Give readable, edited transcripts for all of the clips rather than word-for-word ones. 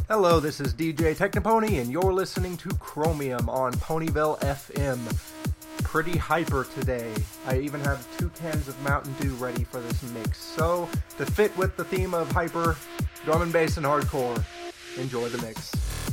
Hello, this is DJ Technopony, and you're listening to Chromium on Ponyville FM. Pretty hyper today. I even have 2 cans of Mountain Dew ready for this mix. So, to fit with the theme of hyper, drum and bass and hardcore, enjoy the mix.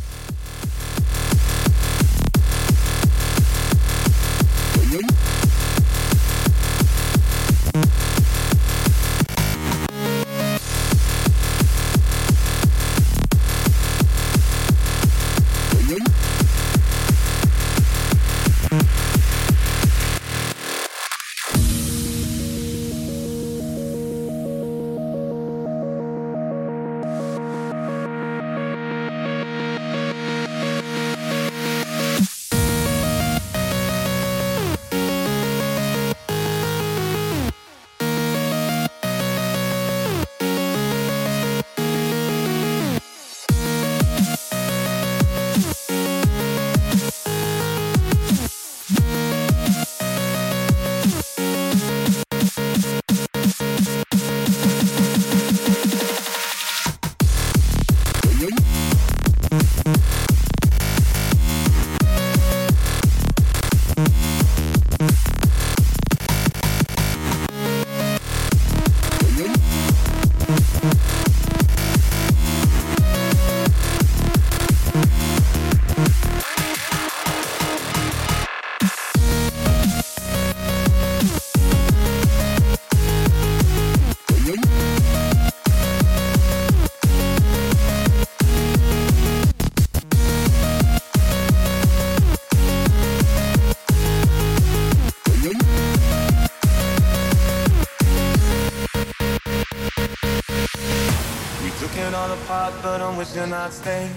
But I'm wishing I'd stay.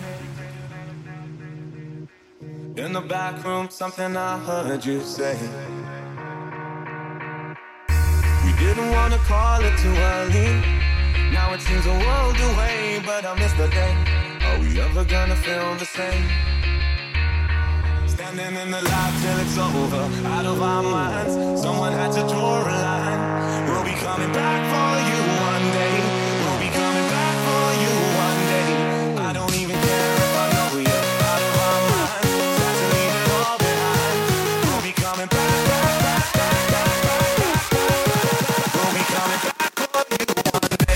In the back room, something I heard you say. We didn't want to call it too early. Now it seems a world away, but I miss the day. Are we ever gonna feel the same? Standing in the light till it's over, out of our minds. Someone had to draw a line. We'll be coming back for you one day. We'll be coming back for you one day. I don't even care if I know you're out of our minds. Got to leave it all behind. We'll be coming back, back, back, back, back, back, back, back. We'll be coming back for you one day.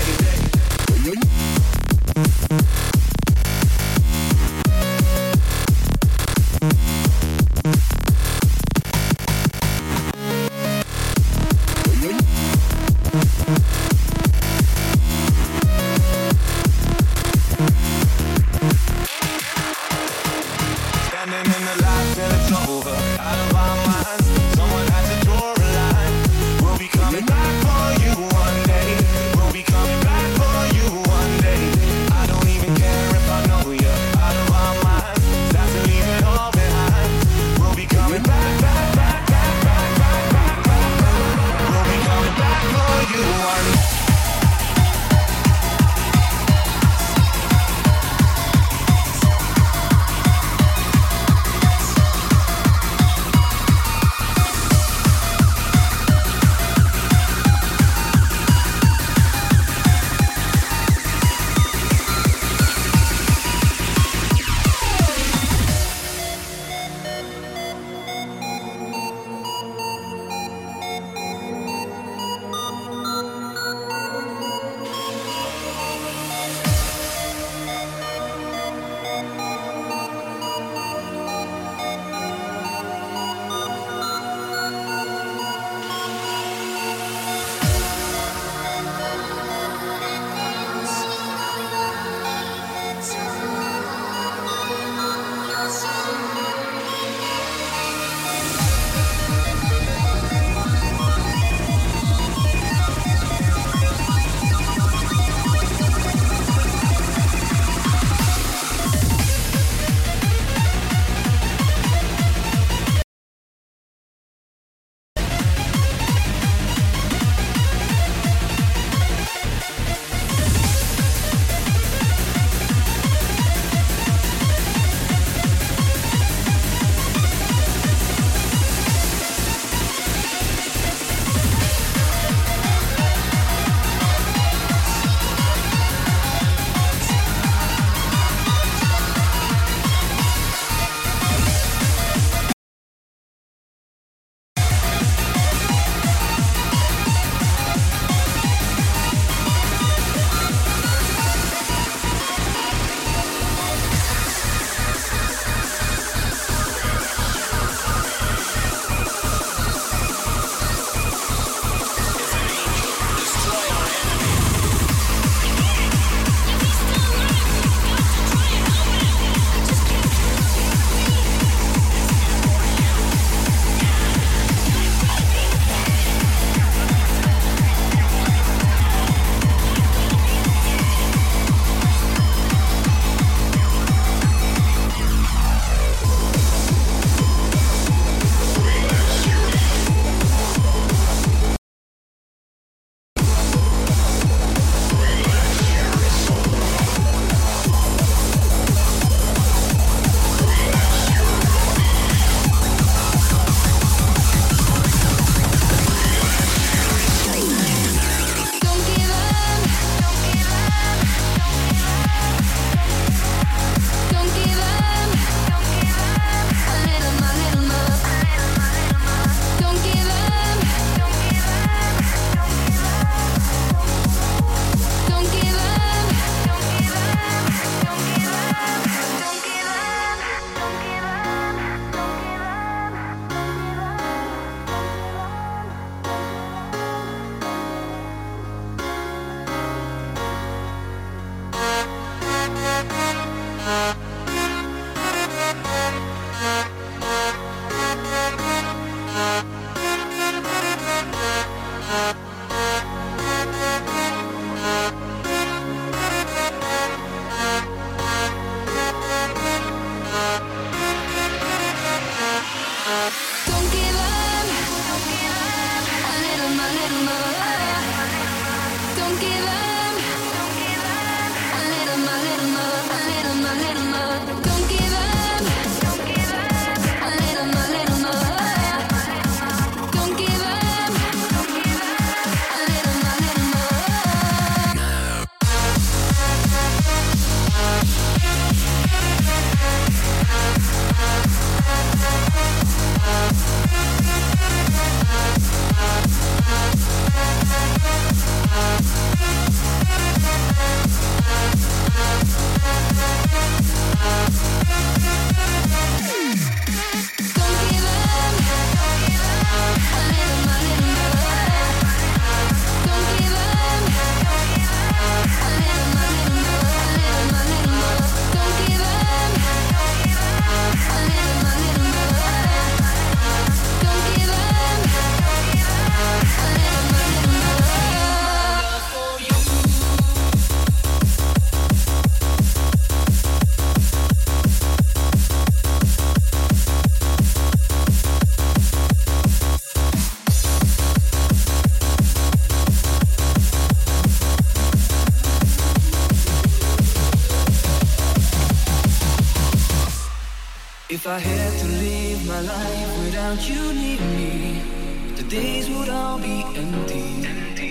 If I had to live my life without you near me, the days would all be empty.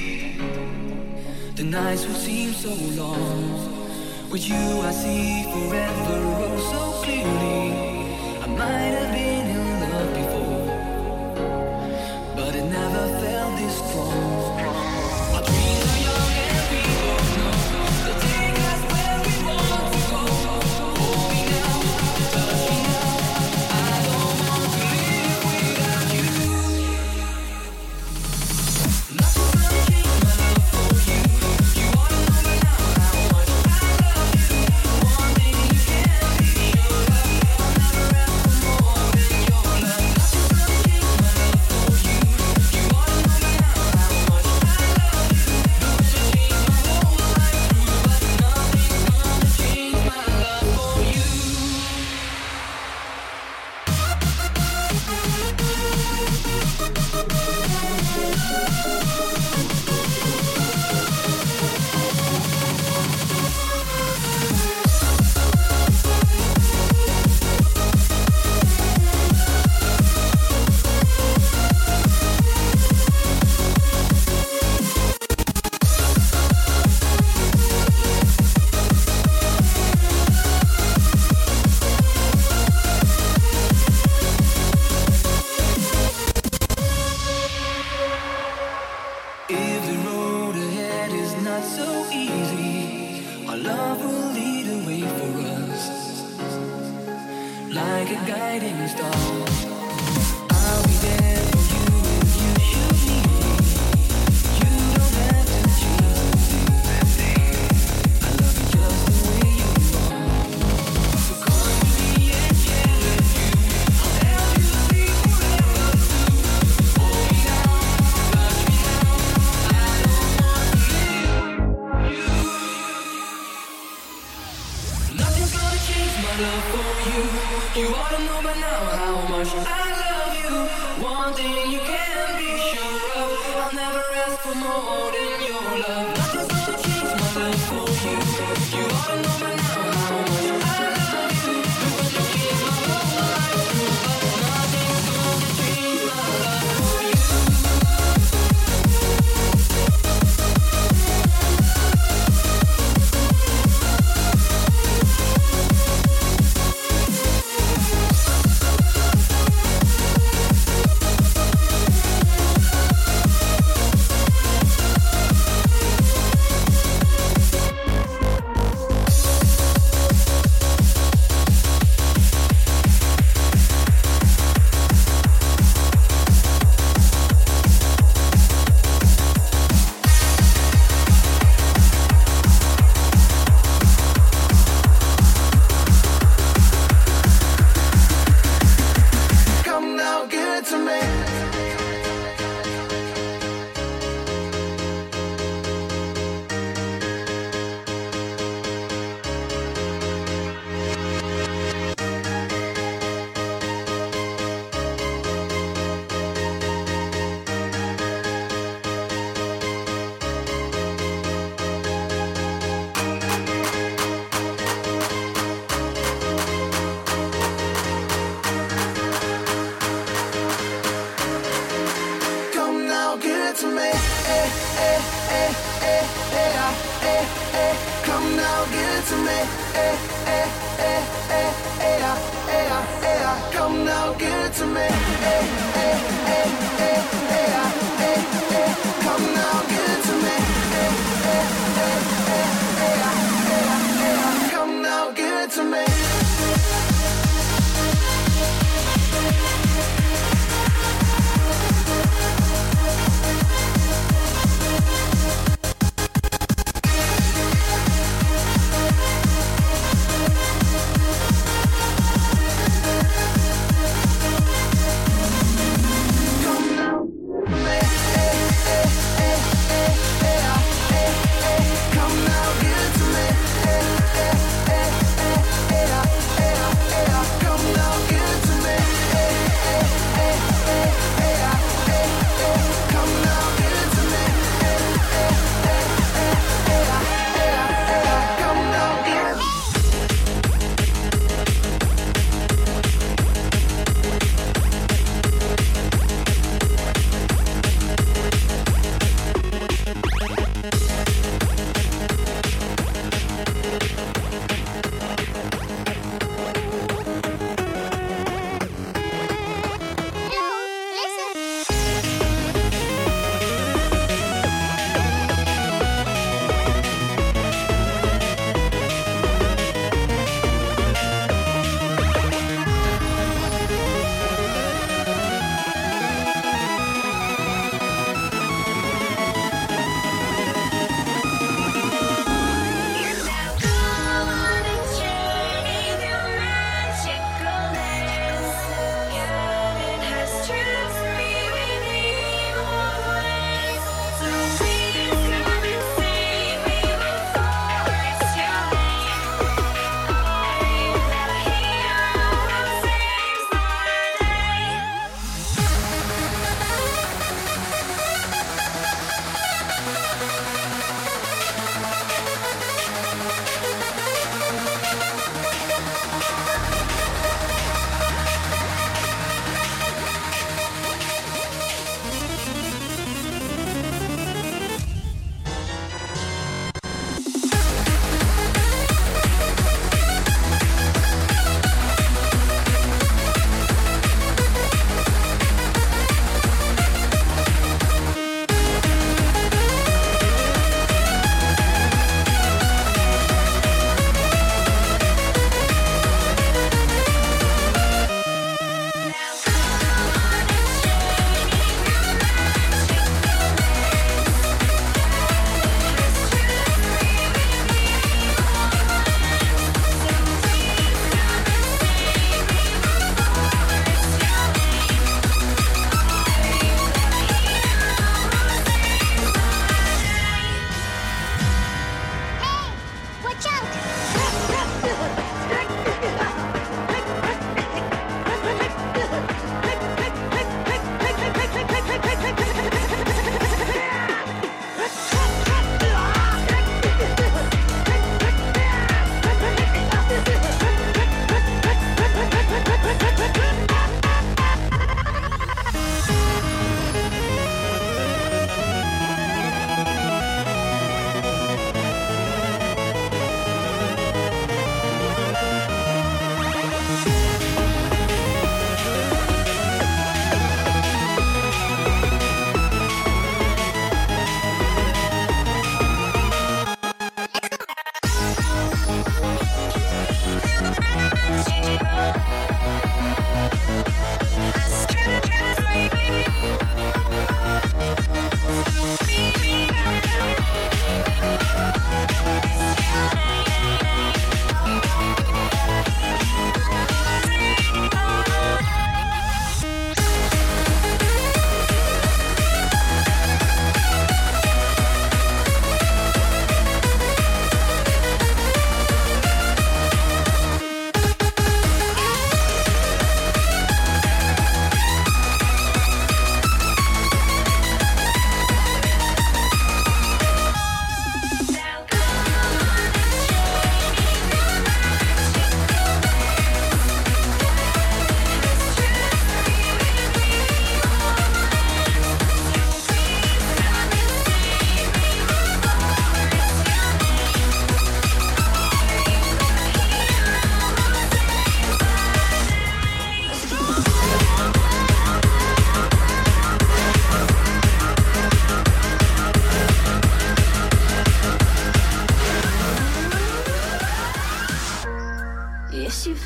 The nights would seem so long. With you I see forever oh so clearly. I might have been in love before, but it never felt this strong. Our dreams are young and we both know they'll take us where we want to go. Hold me now, touch me now. I don't want to live without you. Nothing's gonna change my love for you. You ought to know by now how much I love you. One thing you can't be your love. I'll never ask for more than your love. Nothing's gonna change my love for you. You ought to know by now how much I love you. Looks to change my whole life through, but nothing's gonna change my love for you. If the road ahead is not so easy, our love will lead the way for us, like a guiding star. I'll be there for you if you should need me. You don't have to choose a thing. I love you just the way you are. So come with me and share with you. I'll help you see forever through. Hold me now, touch me now. I don't want to live without you. Nothing's gonna change my love for you. You ought to know by now how much I love you. One thing you can be sure of, I'll never ask for more than your love. Nothing's gonna change my love for you. You ought to know by now how much I love you. You're gonna keep my whole life through, but nothing's gonna change my love for you.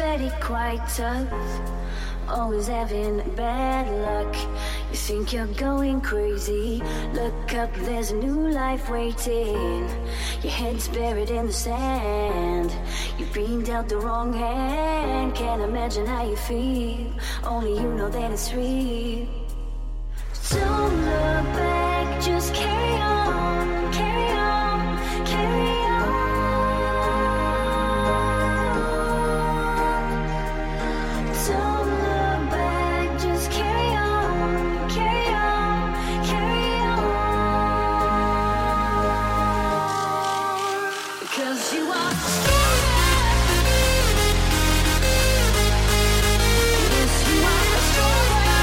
very quite tough, always having bad luck. You think you're going crazy, look up, there's a new life waiting. Your head's buried in the sand, you've been dealt the wrong hand. Can't imagine how you feel, only you know that it's real. Don't look back, just carry on, carry on, carry on. Don't look back, just carry on, carry on, carry on. Because you are stronger. Yes, you are stronger.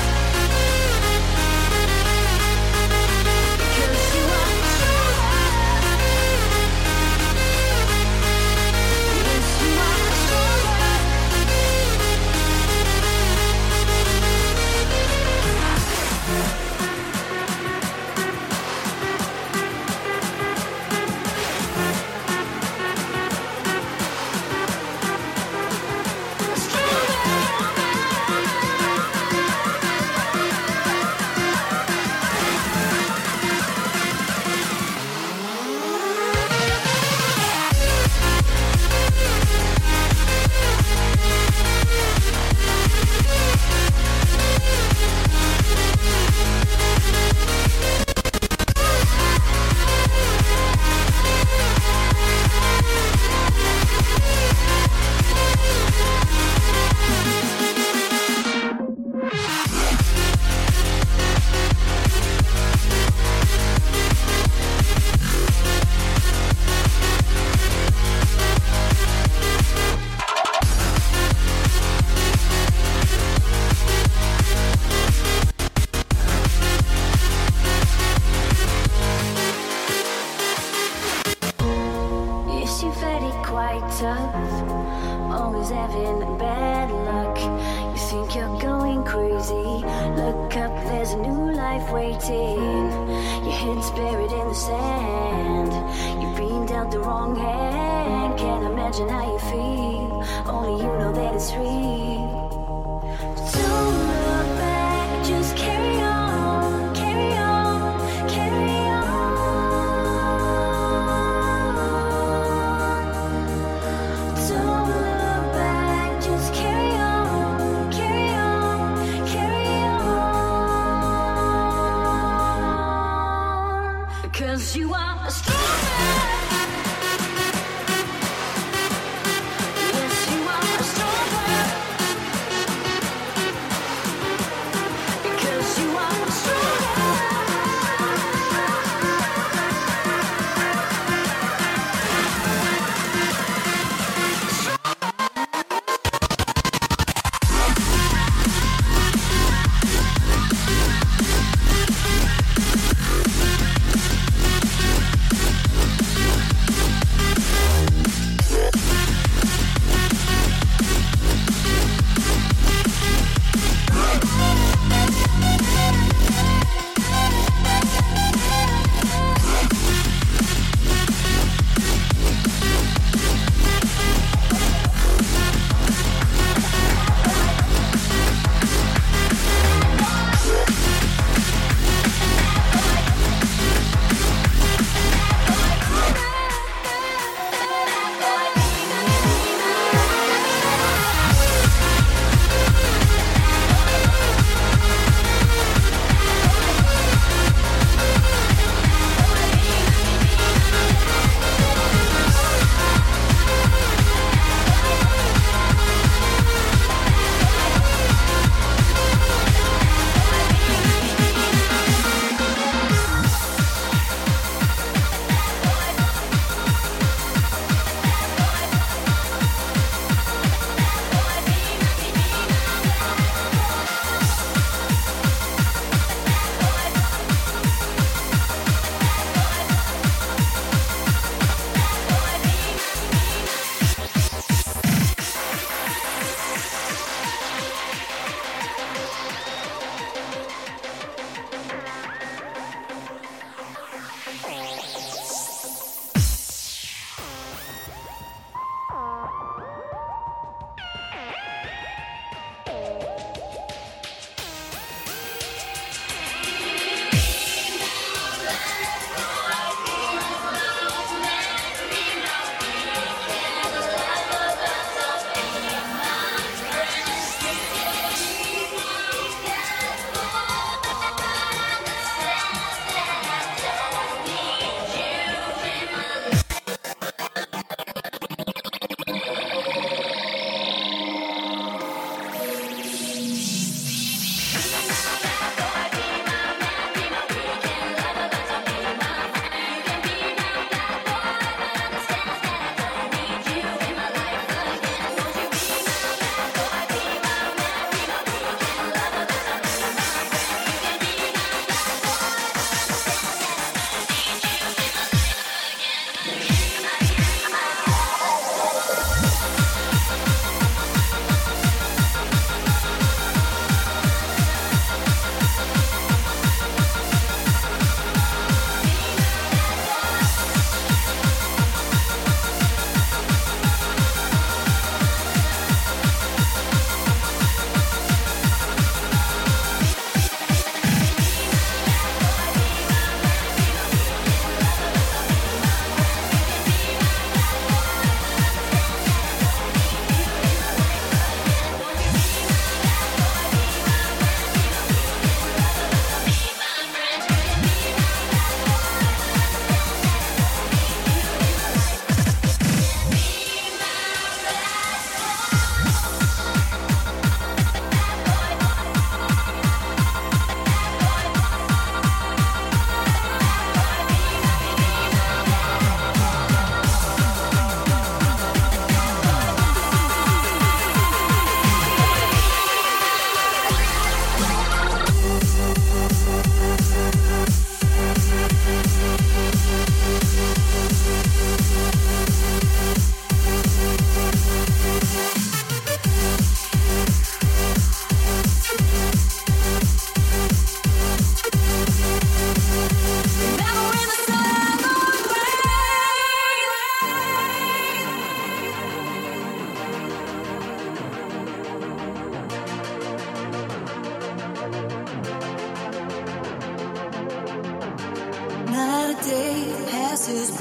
Because you are stronger. Yes, you are stronger. Yes, you're very quite tough, always having bad luck. You think you're going crazy, look up, there's a new life waiting. Your head's buried in the sand, you've been dealt the wrong hand. Can't imagine how you feel, only you know that it's real. Don't look back, just carry on, carry on, carry on. Don't look back, just carry on, carry on, carry on. Because you are stronger. Yes, you are stronger. Because you are stronger.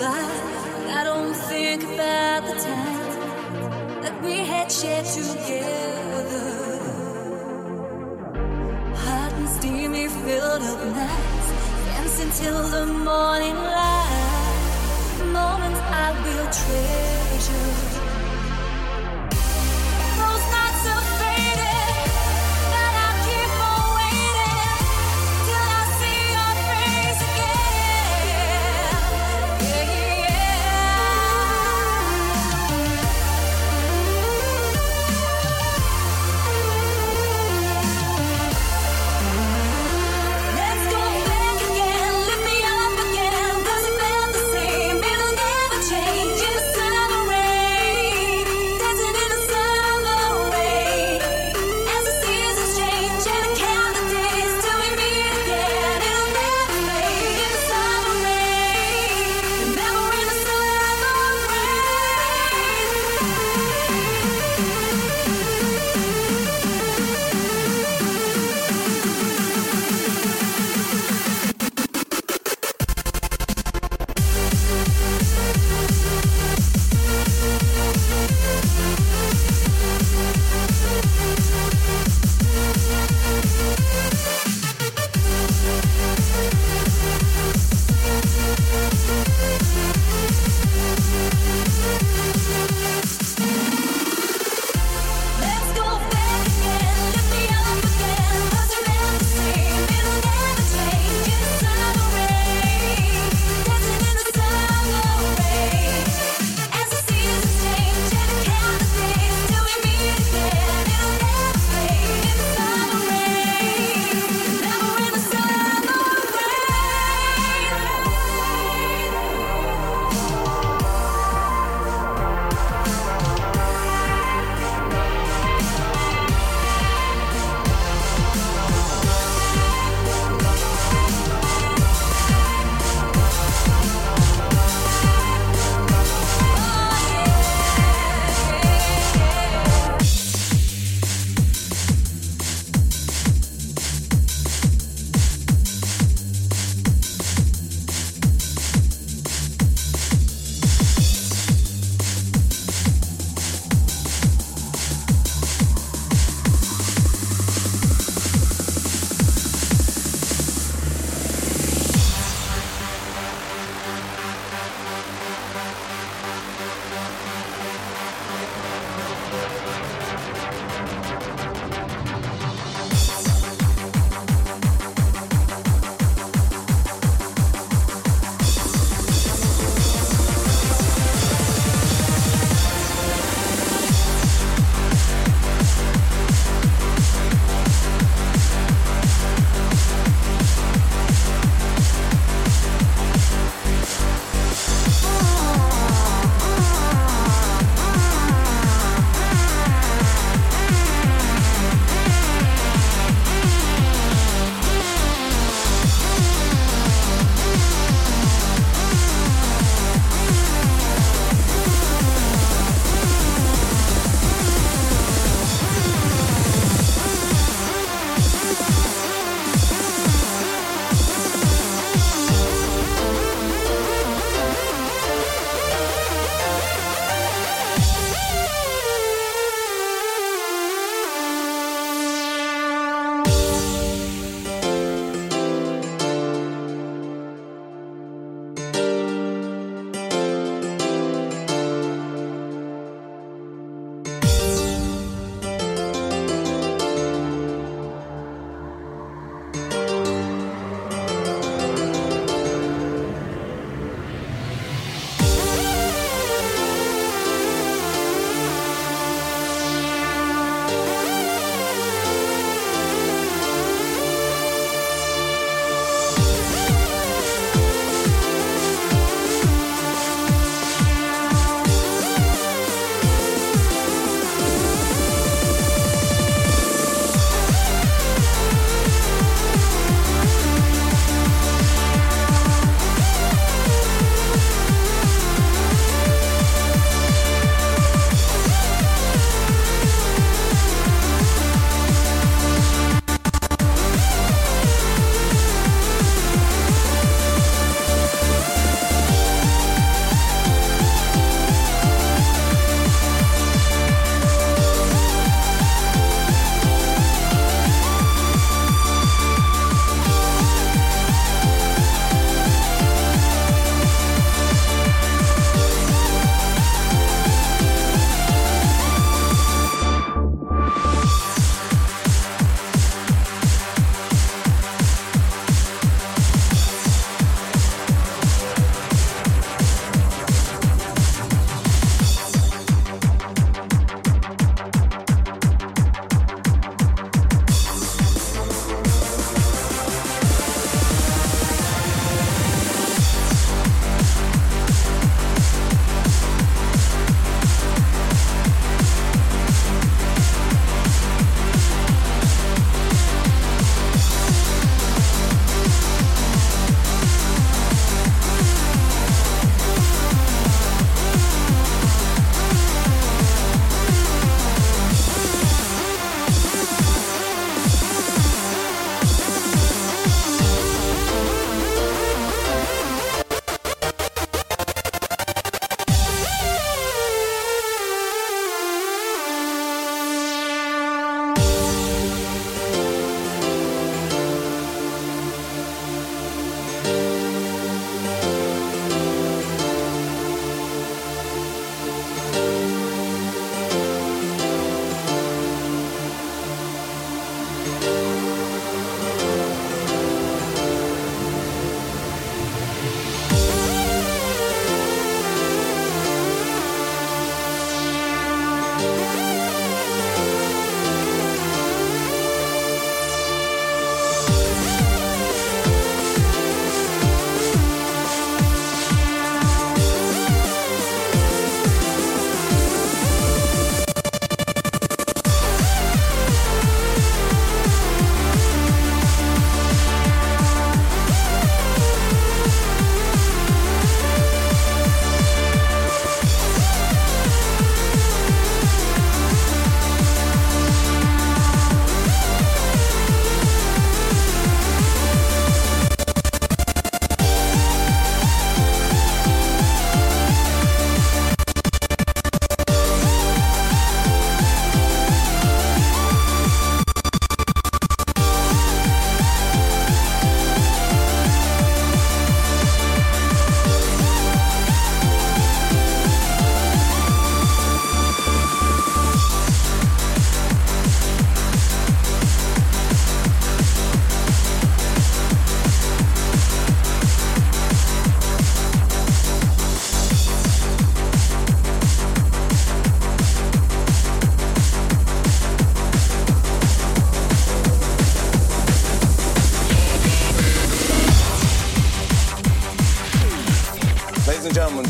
fly. I don't think about the time that we had shared together. Hot and steamy, filled up nights, dancing till the morning light. Moments I will treasure. Those nights are faded, but I'll keep on waiting till I see your face again. Yeah, let's go back again, lift me up again. Doesn't feel the same, it'll never change. Inside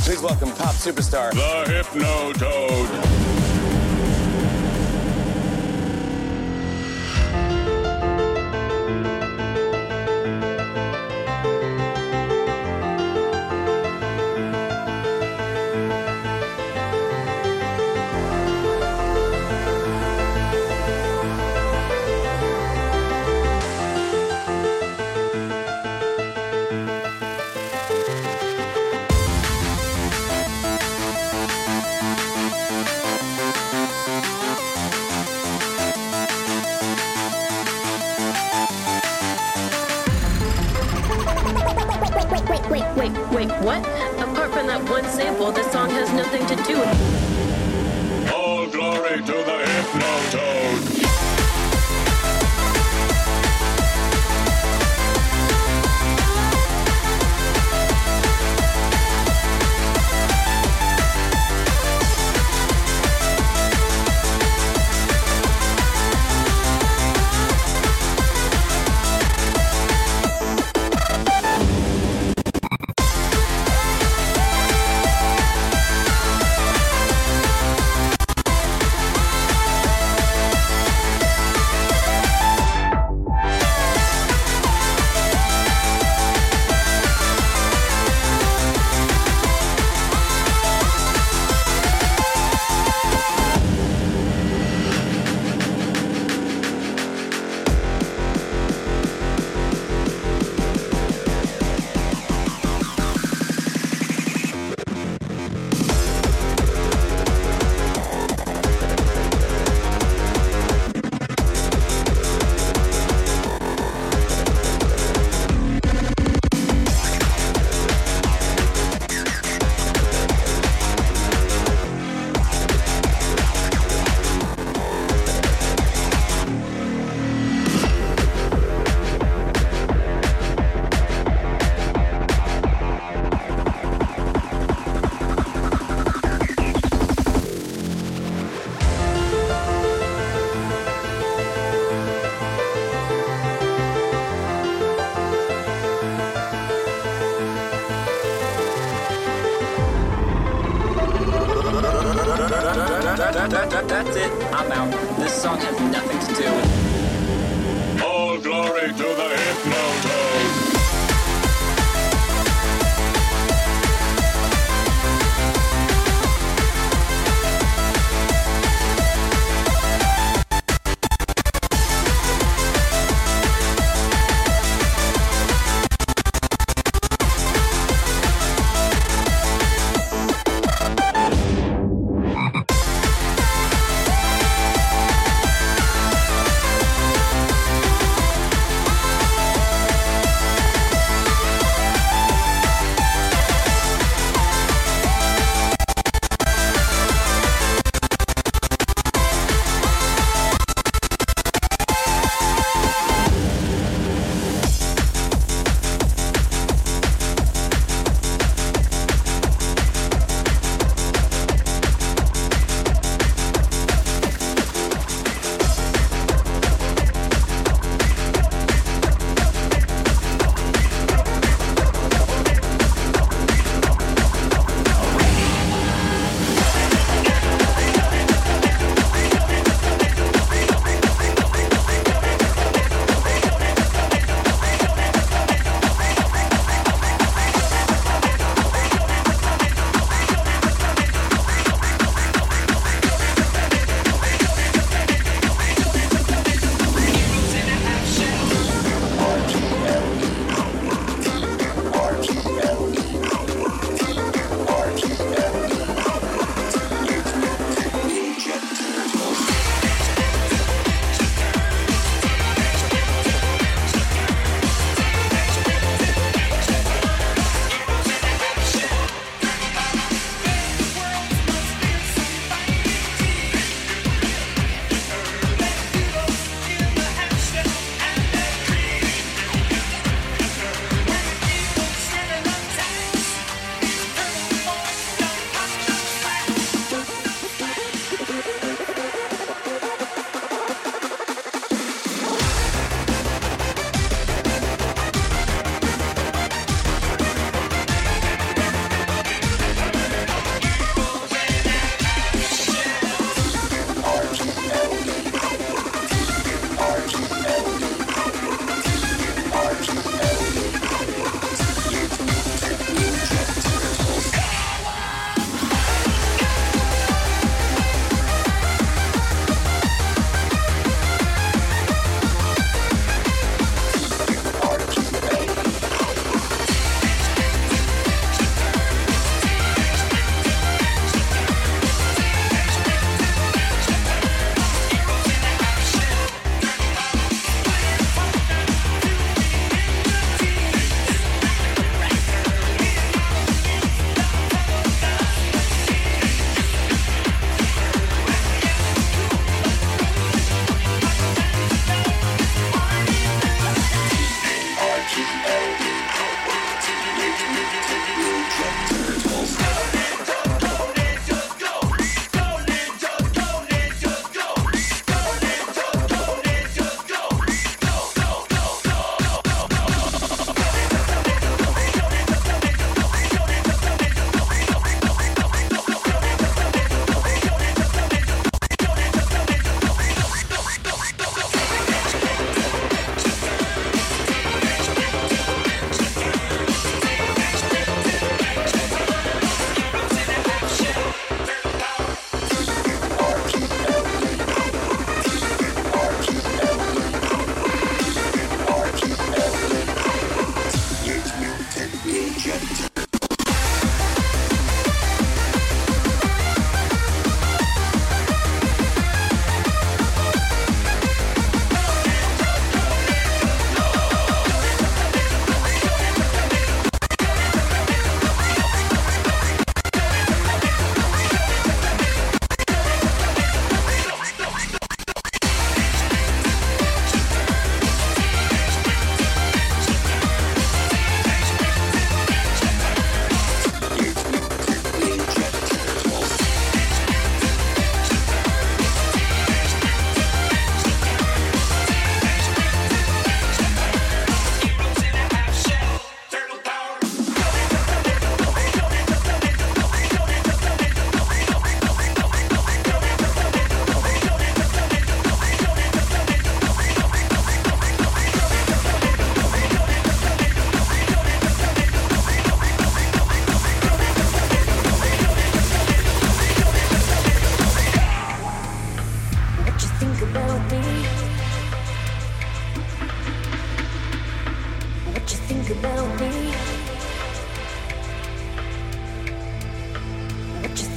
Please welcome pop superstar, The Hypnotoad. Wait, what? Apart from that one sample, the song has nothing to do with. All glory to the Hypnotoad. That's it. I'm out. This song has nothing to do with. All glory to the Hypnotoad.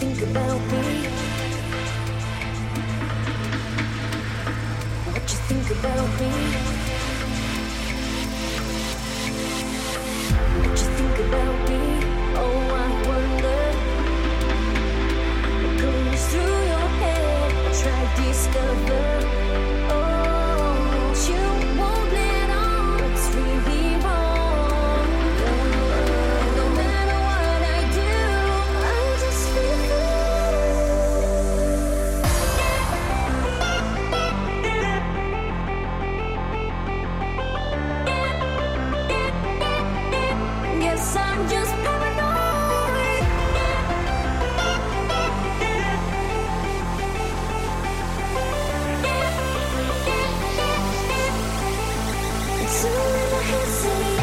think about me? What you think about me? What you think about me? Oh, I wonder what goes through your head. I try to discover. Oh, you won't let on what's really wrong. No matter what I do, I just feel guess I'm just paranoid. It's all in my head saying,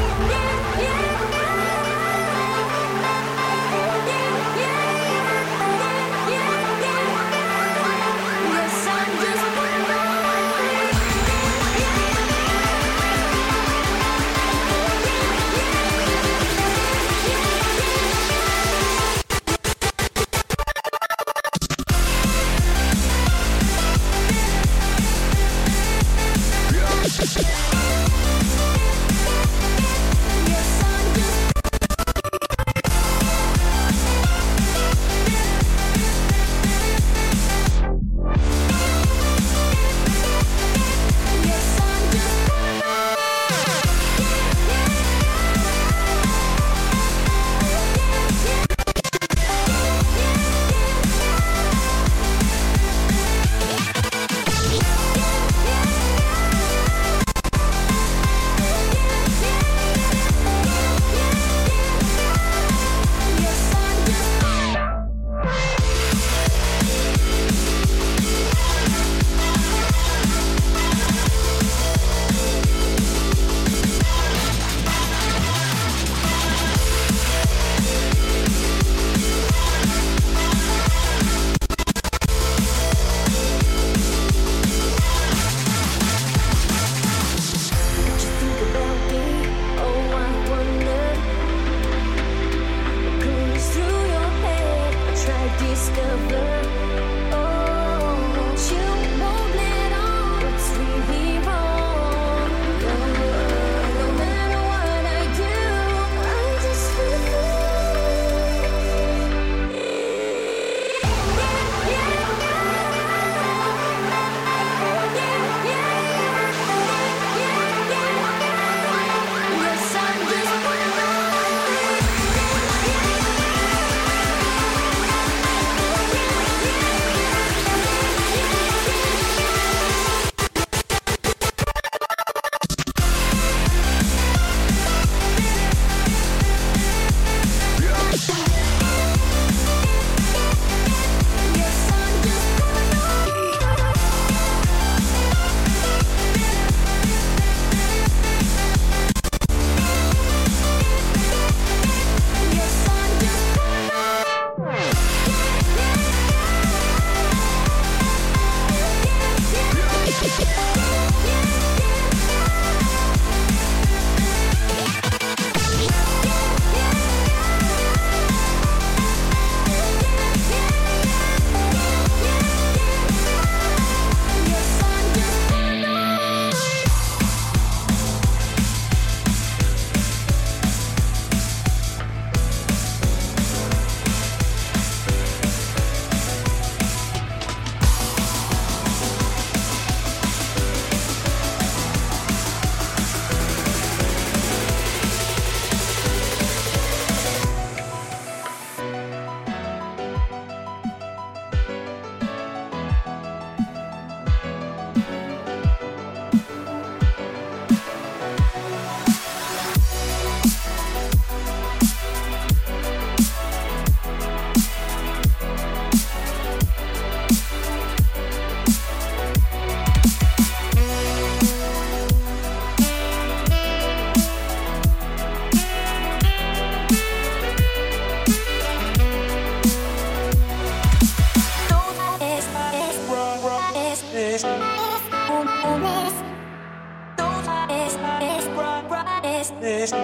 guess I'm just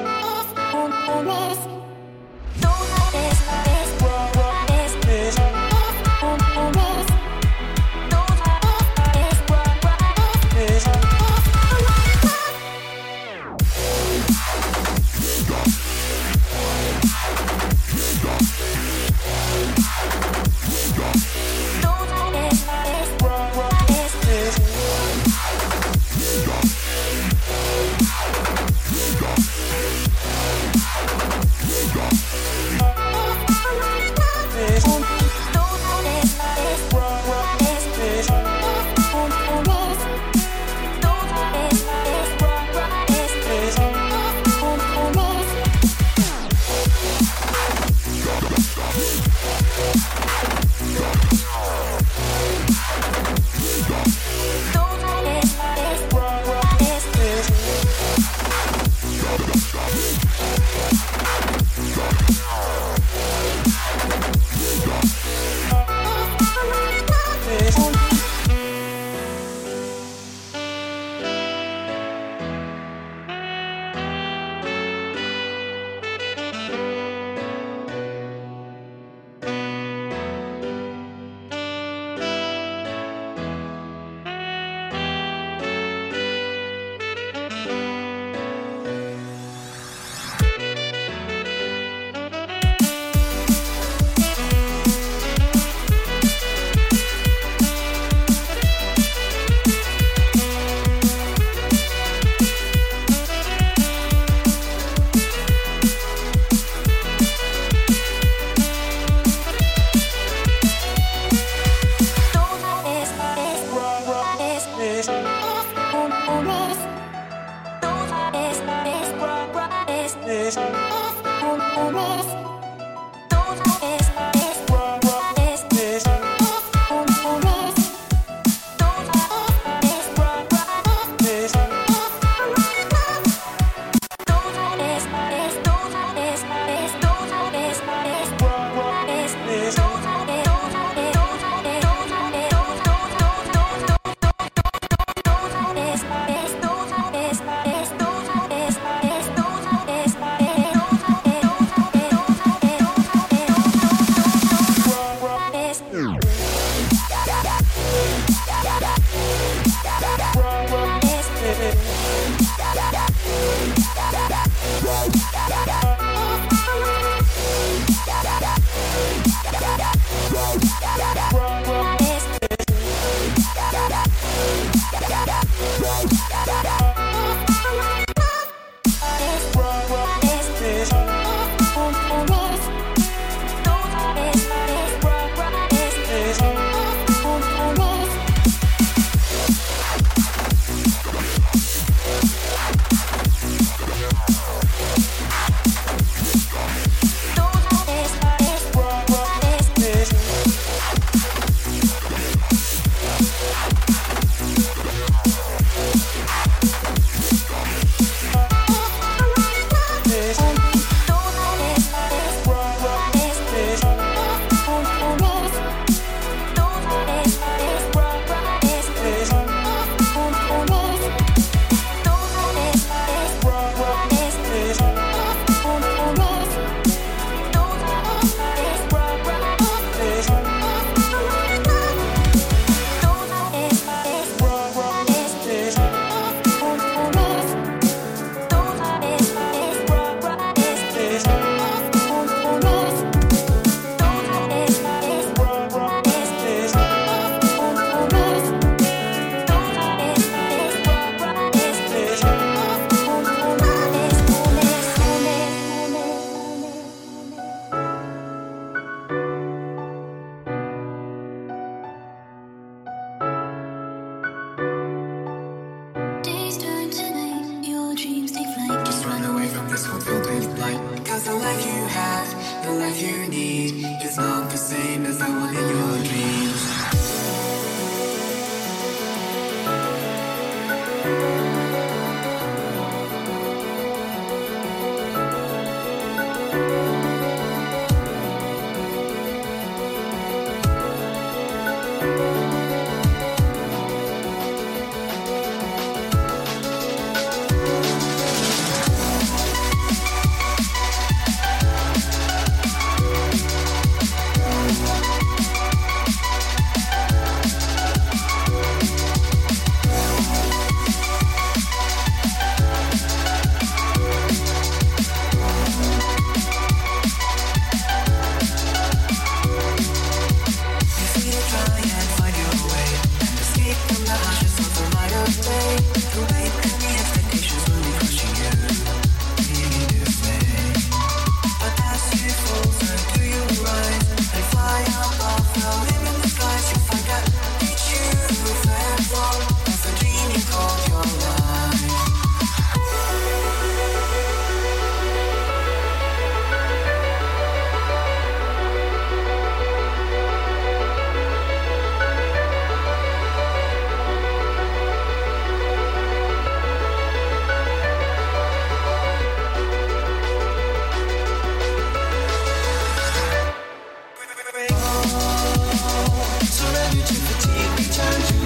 Don't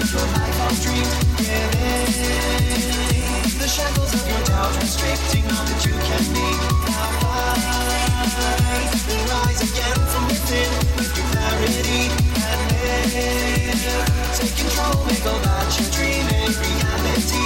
your life of dreams. Giving the shackles of your doubt, restricting all that you can be. Now fight and rise again from within with your clarity and live. Take control, make all that you're dreaming reality.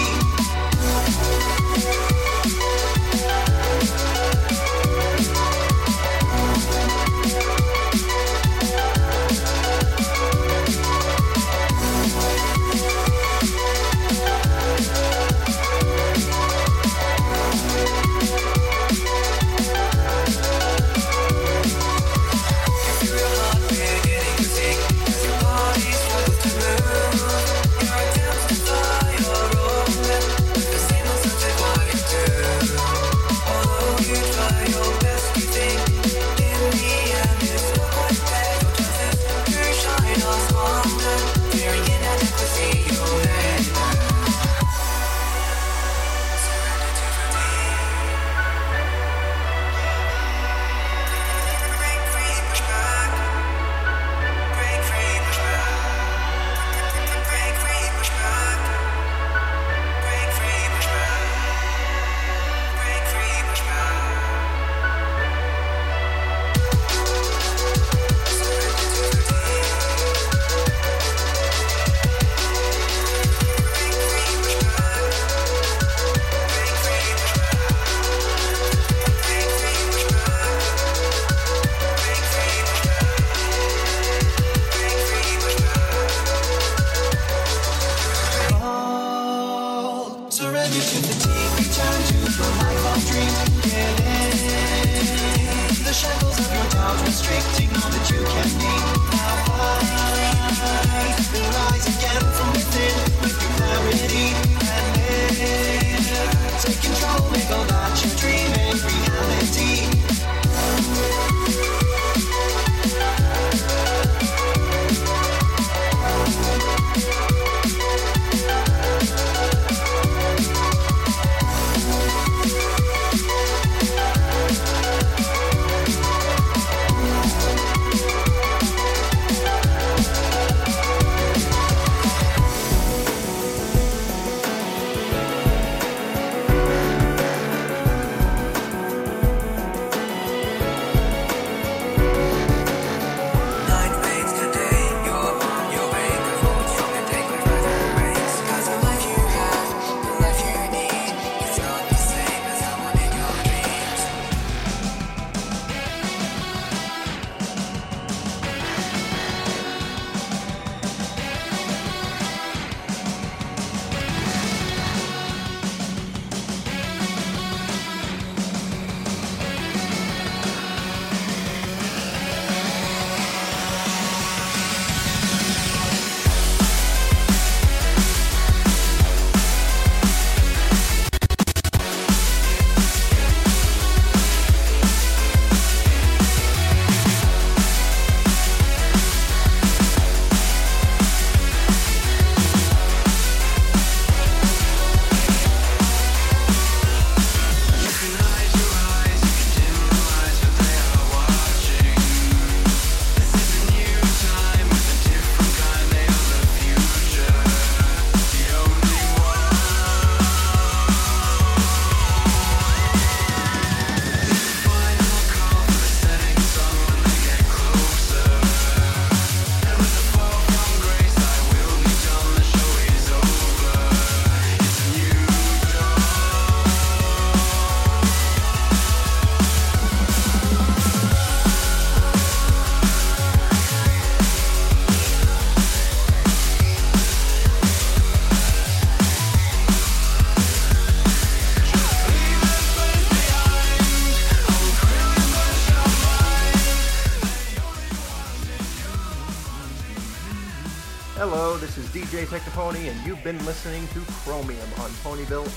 Hello, this is DJ Technopony, and you've been listening to Chromium on Ponyville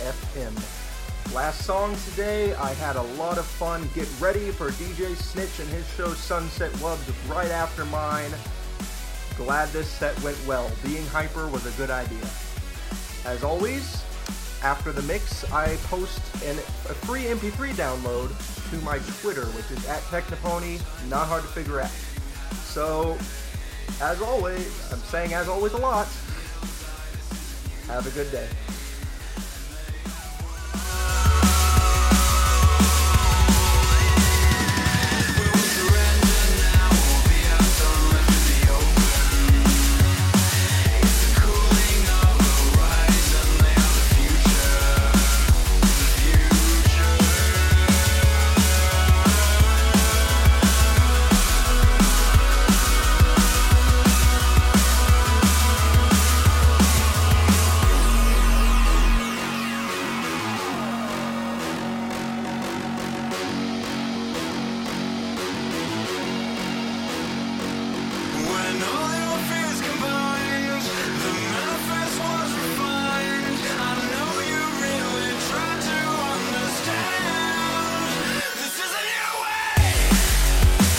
FM. Last song today, I had a lot of fun. Get ready for DJ Snitch and his show Sunset Wubs right after mine. Glad this set went well. Being hyper was a good idea. As always, after the mix, I post a free MP3 download to my Twitter, which is @Technopony, not hard to figure out. So, as always, I'm saying as always a lot, Have a good day. When all your fears combined, the manifest was refined. I know you really tried to understand. This is a new way.